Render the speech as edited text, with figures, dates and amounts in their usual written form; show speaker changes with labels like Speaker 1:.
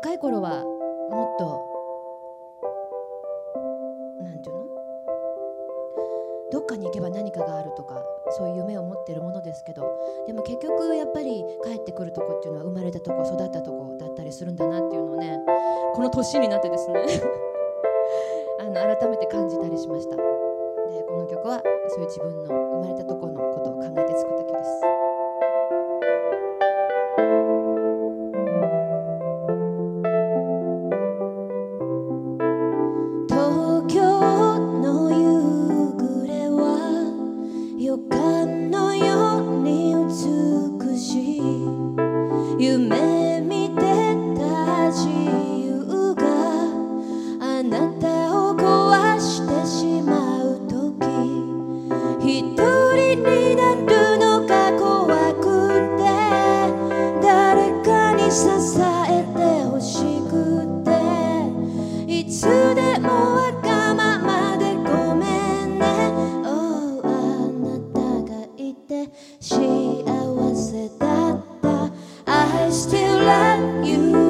Speaker 1: 若い頃はもっとなんていうの、どっかに行けば何かがあるとかそういう夢を持ってるものですけど、でも結局やっぱり帰ってくるとこっていうのは生まれたとこ育ったとこだったりするんだなっていうのをね、この年になってですね改めて感じたりしました。でこの曲はそういう自分の生まれたところのことを考えて作った曲です。東京の夕暮れは予感のように美しい、夢見てた自由があなたを壊してしまうとき、一人になるのが怖くて、誰かに支えてほしくて、いつでもわがままでごめんね、oh、あなたがいて幸せだった、I still love you